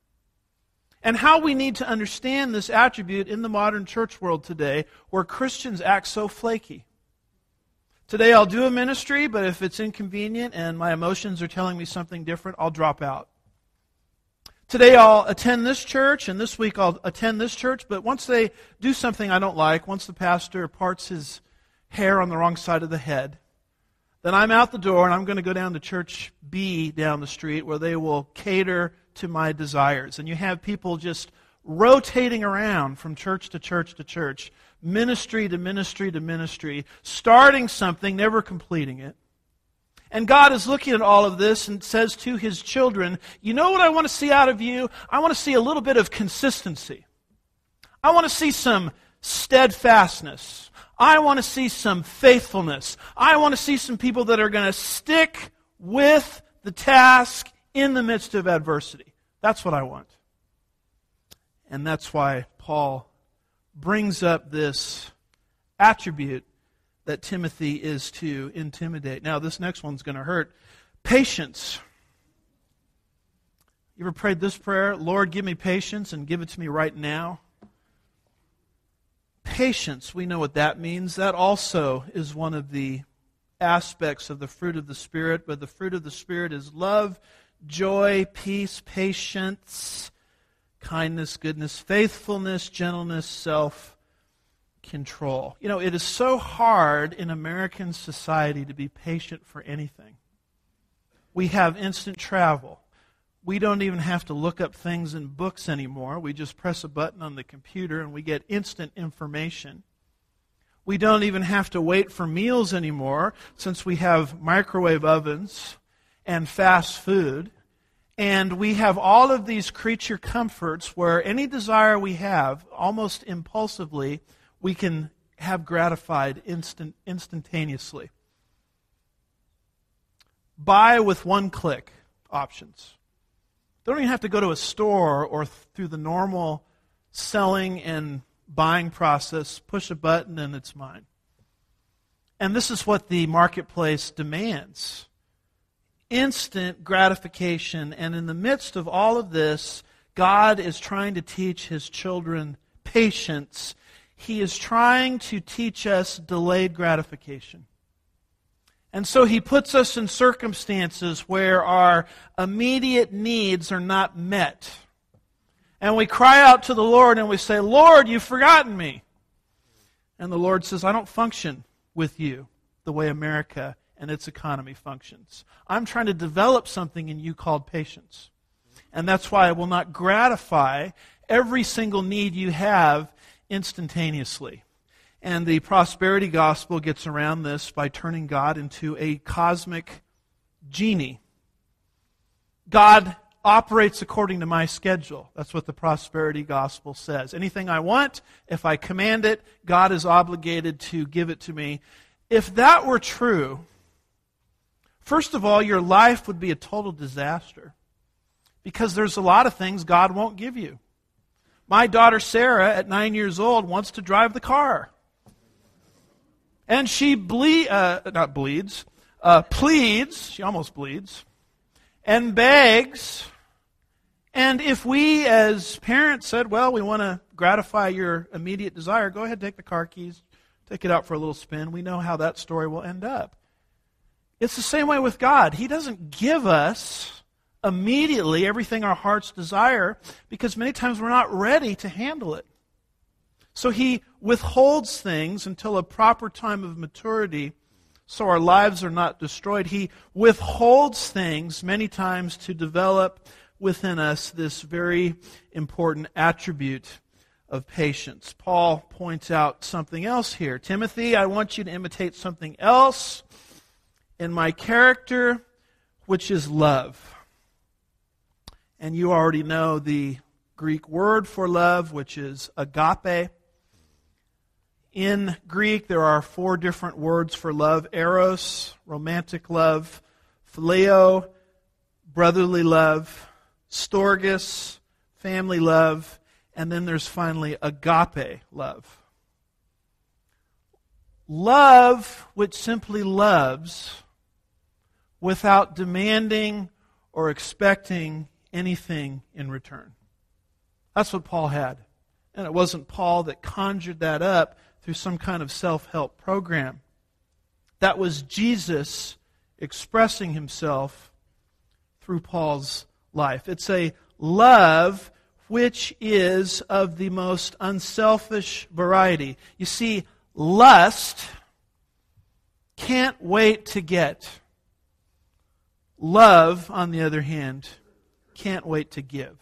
Speaker 1: And how we need to understand this attribute in the modern church world today, where Christians act so flaky. Today I'll do a ministry, but if it's inconvenient and my emotions are telling me something different, I'll drop out. Today I'll attend this church, and this week I'll attend this church, but once they do something I don't like, once the pastor parts his hair on the wrong side of the head, then I'm out the door and I'm going to go down to church B down the street, where they will cater to my desires. And you have people just rotating around from church to church to church, ministry to ministry to ministry, starting something, never completing it. And God is looking at all of this and says to His children, you know what I want to see out of you? I want to see a little bit of consistency. I want to see some steadfastness. I want to see some faithfulness. I want to see some people that are going to stick with the task in the midst of adversity. That's what I want. And that's why Paul brings up this attribute that Timothy is to intimidate. Now, this next one's going to hurt. Patience. You ever prayed this prayer? Lord, give me patience and give it to me right now. Patience, we know what that means. That also is one of the aspects of the fruit of the Spirit. But the fruit of the Spirit is love, joy, peace, patience, kindness, goodness, faithfulness, gentleness, self-control. You know, it is so hard in American society to be patient for anything. We have instant travel. We don't even have to look up things in books anymore. We just press a button on the computer and we get instant information. We don't even have to wait for meals anymore since we have microwave ovens and fast food. And we have all of these creature comforts where any desire we have, almost impulsively, we can have gratified instantaneously. Buy with one click options. Don't even have to go to a store or through the normal selling and buying process. Push a button and it's mine. And this is what the marketplace demands. Instant gratification. And in the midst of all of this, God is trying to teach His children patience. He is trying to teach us delayed gratification. And so He puts us in circumstances where our immediate needs are not met. And we cry out to the Lord and we say, Lord, you've forgotten me. And the Lord says, I don't function with you the way America and its economy functions. I'm trying to develop something in you called patience. And that's why I will not gratify every single need you have instantaneously. And the prosperity gospel gets around this by turning God into a cosmic genie. God operates according to my schedule. That's what the prosperity gospel says. Anything I want, if I command it, God is obligated to give it to me. If that were true, first of all, your life would be a total disaster. Because there's a lot of things God won't give you. My daughter Sarah, at 9 years old, wants to drive the car. And she pleads, she almost bleeds, and begs. And if we as parents said, well, we want to gratify your immediate desire, go ahead, take the car keys, take it out for a little spin. We know how that story will end up. It's the same way with God. He doesn't give us immediately everything our hearts desire because many times we're not ready to handle it. So He withholds things until a proper time of maturity so our lives are not destroyed. He withholds things many times to develop within us this very important attribute of patience. Paul points out something else here. Timothy, I want you to imitate something else in my character, which is love. And you already know the Greek word for love, which is agape. In Greek, there are 4 different words for love: eros, romantic love; phileo, brotherly love; storgis, family love; and then there's finally agape love. Love which simply loves without demanding or expecting anything in return. That's what Paul had. And it wasn't Paul that conjured that up through some kind of self-help program. That was Jesus expressing Himself through Paul's life. It's a love which is of the most unselfish variety. You see, lust can't wait to get. Love, on the other hand, can't wait to give.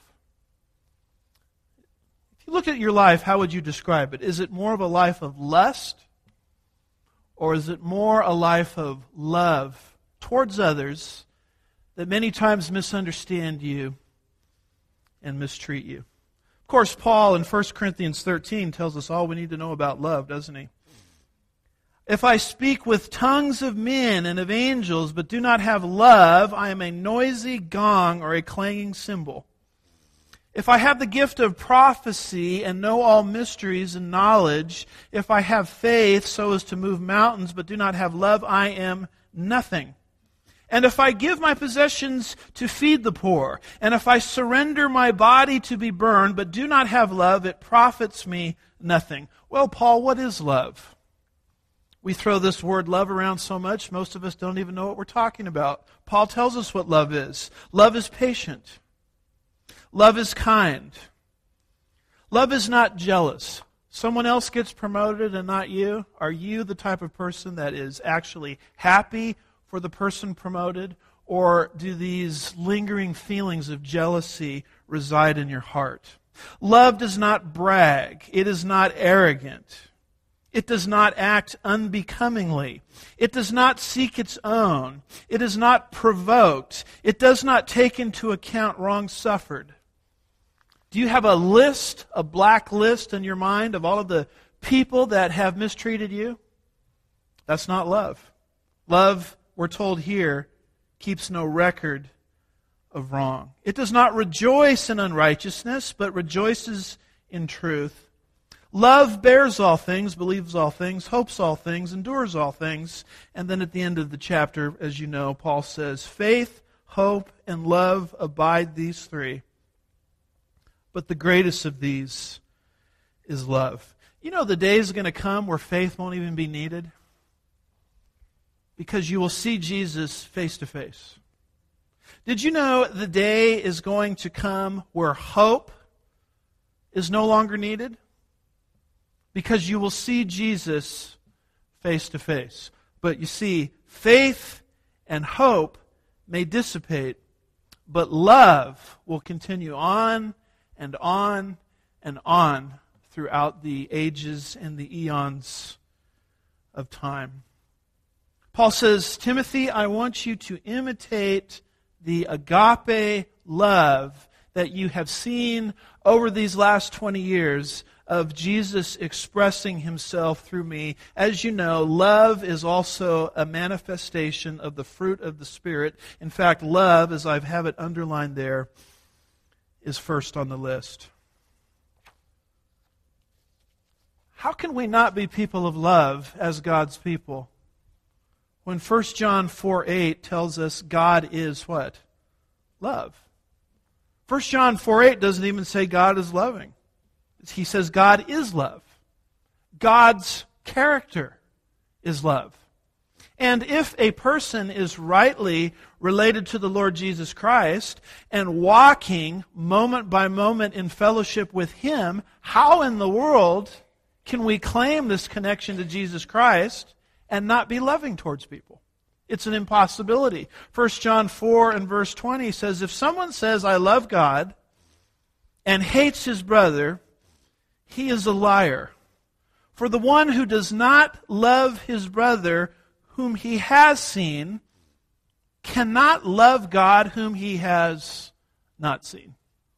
Speaker 1: If you look at your life, how would you describe it? Is it more of a life of lust? Or is it more a life of love towards others that many times misunderstand you and mistreat you? Of course, Paul in 1 Corinthians 13 tells us all we need to know about love, doesn't he? If I speak with tongues of men and of angels, but do not have love, I am a noisy gong or a clanging cymbal. If I have the gift of prophecy and know all mysteries and knowledge, if I have faith so as to move mountains but do not have love, I am nothing. And if I give my possessions to feed the poor, and if I surrender my body to be burned but do not have love, it profits me nothing. Well, Paul, what is love? We throw this word love around so much, most of us don't even know what we're talking about. Paul tells us what love is. Love is patient. Love is kind. Love is not jealous. Someone else gets promoted and not you. Are you the type of person that is actually happy for the person promoted? Or do these lingering feelings of jealousy reside in your heart? Love does not brag. It is not arrogant. It does not act unbecomingly. It does not seek its own. It is not provoked. It does not take into account wrong suffered. Do you have a list, a black list in your mind of all of the people that have mistreated you? That's not love. Love, we're told here, keeps no record of wrong. It does not rejoice in unrighteousness, but rejoices in truth. Love bears all things, believes all things, hopes all things, endures all things. And then at the end of the chapter, as you know, Paul says, faith, hope, and love abide, these three. But the greatest of these is love. You know the day is going to come where faith won't even be needed? Because you will see Jesus face to face. Did you know the day is going to come where hope is no longer needed? Because you will see Jesus face to face. But you see, faith and hope may dissipate, but love will continue on and on and on throughout the ages and the eons of time. Paul says, Timothy, I want you to imitate the agape love that you have seen over these last 20 years of Jesus expressing himself through me. As you know, love is also a manifestation of the fruit of the Spirit. In fact, love, as I have it underlined there, is first on the list. How can we not be people of love as God's people when 1 John 4:8 tells us God is what? Love. 1 John 4:8 doesn't even say God is loving. He says God is love. God's character is love. And if a person is rightly related to the Lord Jesus Christ and walking moment by moment in fellowship with Him, how in the world can we claim this connection to Jesus Christ and not be loving towards people? It's an impossibility. 1 John 4 and verse 20 says, if someone says, I love God, and hates his brother, he is a liar. For the one who does not love his brother whom he has seen cannot love God whom he has not seen.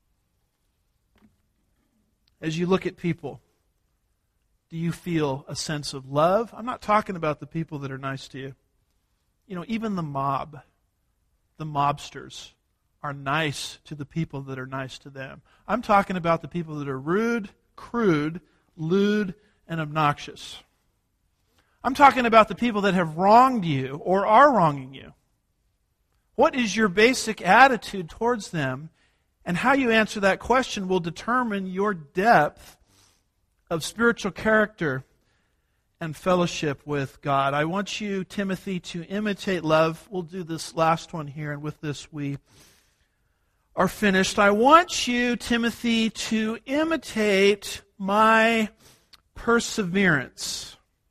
Speaker 1: As you look at people, do you feel a sense of love? I'm not talking about the people that are nice to you. You know, even the mob, the mobsters, are nice to the people that are nice to them. I'm talking about the people that are rude, crude, lewd, and obnoxious. I'm talking about the people that have wronged you or are wronging you. What is your basic attitude towards them? And how you answer that question will determine your depth of spiritual character and fellowship with God. I want you, Timothy, to imitate love. We'll do this last one here, and with this we are finished. I want you, Timothy, to imitate my perseverance.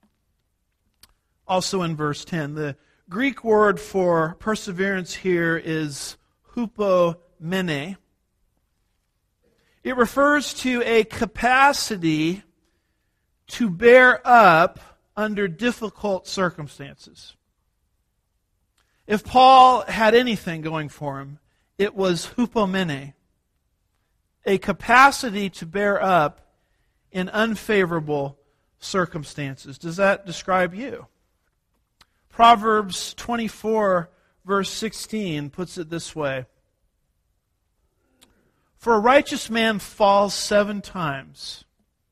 Speaker 1: Also in verse 10, the Greek word for perseverance here is hupomene. It refers to a capacity to bear up under difficult circumstances. If Paul had anything going for him, it was hupomene, a capacity to bear up in unfavorable circumstances. Does that describe you? Proverbs 24, verse 16 puts it this way. For a righteous man falls 7 times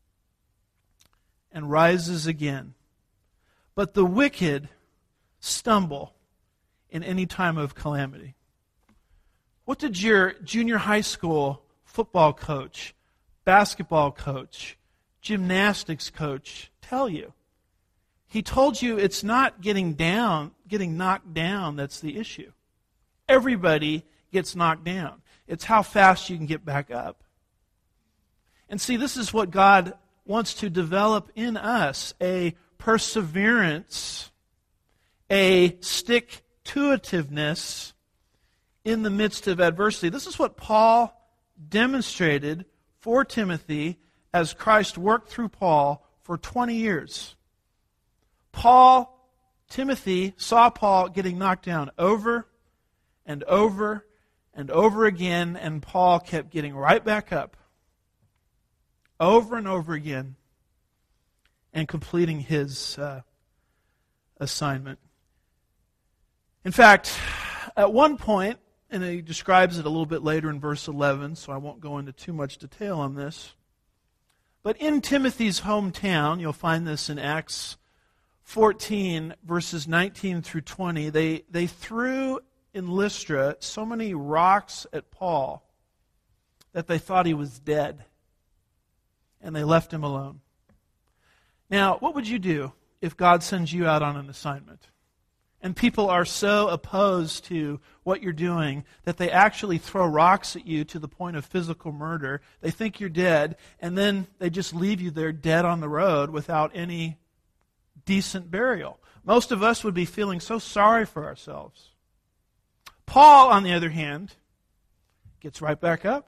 Speaker 1: and rises again, but the wicked stumble in any time of calamity. What did your junior high school football coach, basketball coach, gymnastics coach tell you? He told you it's not getting knocked down that's the issue. Everybody gets knocked down. It's how fast you can get back up. And see, this is what God wants to develop in us, a perseverance, a stick-to-itiveness in the midst of adversity. This is what Paul demonstrated for Timothy as Christ worked through Paul for 20 years. Timothy saw Paul getting knocked down over and over and over again, and Paul kept getting right back up over and over again and completing his assignment. In fact, at one point, and he describes it a little bit later in verse 11, so I won't go into too much detail on this, but in Timothy's hometown, you'll find this in Acts 14, verses 19 through 20, they threw in Lystra so many rocks at Paul that they thought he was dead, and they left him alone. Now, what would you do if God sends you out on an assignment, and people are so opposed to what you're doing that they actually throw rocks at you to the point of physical murder? They think you're dead, and then they just leave you there dead on the road without any decent burial. Most of us would be feeling so sorry for ourselves. Paul, on the other hand, gets right back up,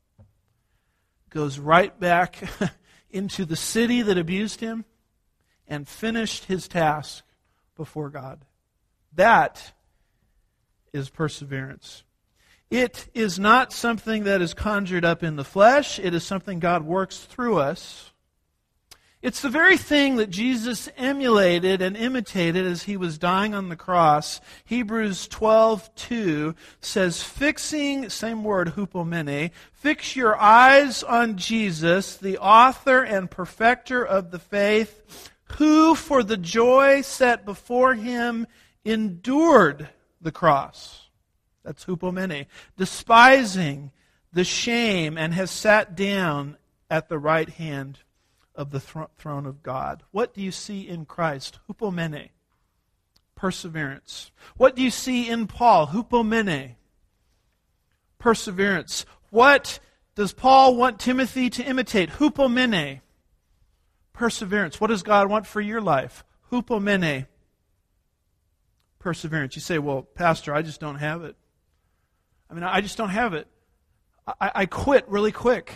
Speaker 1: goes right back into the city that abused him, and finished his task before God. That is perseverance. It is not something that is conjured up in the flesh. It is something God works through us. It's the very thing that Jesus emulated and imitated as he was dying on the cross. Hebrews 12:2 says, fixing, same word, hupomene, fix your eyes on Jesus, the author and perfecter of the faith, who for the joy set before him endured the cross. That's hupomene. Despising the shame, and has sat down at the right hand of the throne of God. What do you see in Christ? Hupomene. Perseverance. What do you see in Paul? Hupomene. Perseverance. What does Paul want Timothy to imitate? Hupomene. Perseverance. What does God want for your life? Hupomene. Perseverance. You say, well, Pastor, I just don't have it. I just don't have it. I quit really quick.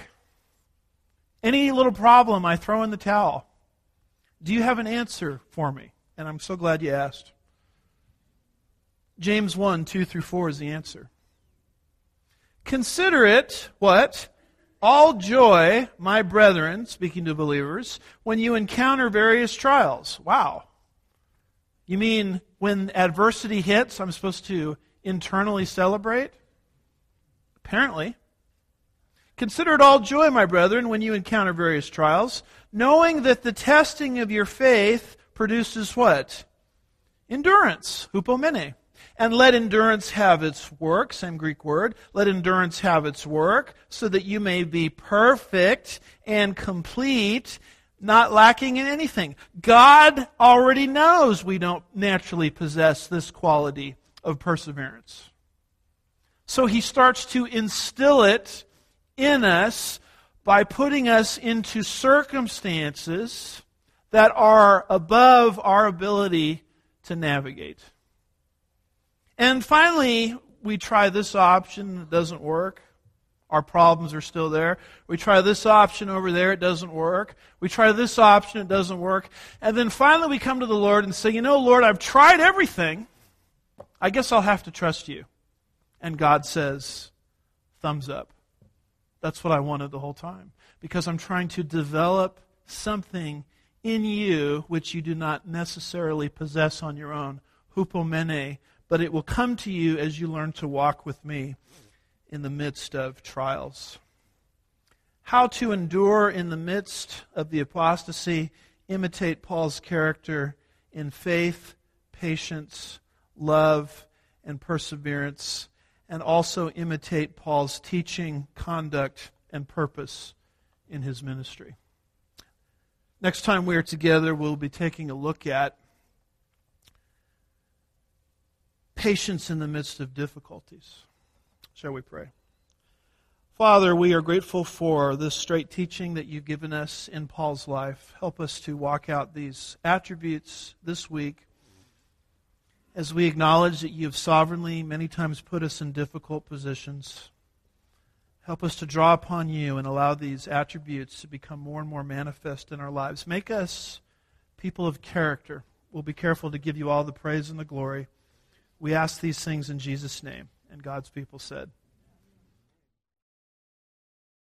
Speaker 1: Any little problem, I throw in the towel. Do you have an answer for me? And I'm so glad you asked. James 1:2-4 is the answer. Consider it, what? All joy, my brethren, speaking to believers, when you encounter various trials. Wow. You mean when adversity hits, I'm supposed to internally celebrate? Apparently. Consider it all joy, my brethren, when you encounter various trials, knowing that the testing of your faith produces what? Endurance, hupomene. And let endurance have its work, same Greek word. Let endurance have its work, so that you may be perfect and complete, not lacking in anything. God already knows we don't naturally possess this quality of perseverance. So He starts to instill it in us by putting us into circumstances that are above our ability to navigate. And finally, we try this option, it doesn't work. Our problems are still there. We try this option over there, it doesn't work. We try this option, it doesn't work. And then finally we come to the Lord and say, Lord, I've tried everything. I guess I'll have to trust you. And God says, thumbs up. That's what I wanted the whole time. Because I'm trying to develop something in you which you do not necessarily possess on your own. Hupomene. But it will come to you as you learn to walk with me in the midst of trials. how to endure in the midst of the apostasy, imitate Paul's character in faith, patience, love, and perseverance, and also imitate Paul's teaching, conduct, and purpose in his ministry. Next time we are together, we'll be taking a look at patience in the midst of difficulties. Shall we pray? Father, we are grateful for this straight teaching that you've given us in Paul's life. Help us to walk out these attributes this week as we acknowledge that you have sovereignly many times put us in difficult positions. Help us to draw upon you and allow these attributes to become more and more manifest in our lives. Make us people of character. We'll be careful to give you all the praise and the glory. We ask these things in Jesus' name. And God's people said,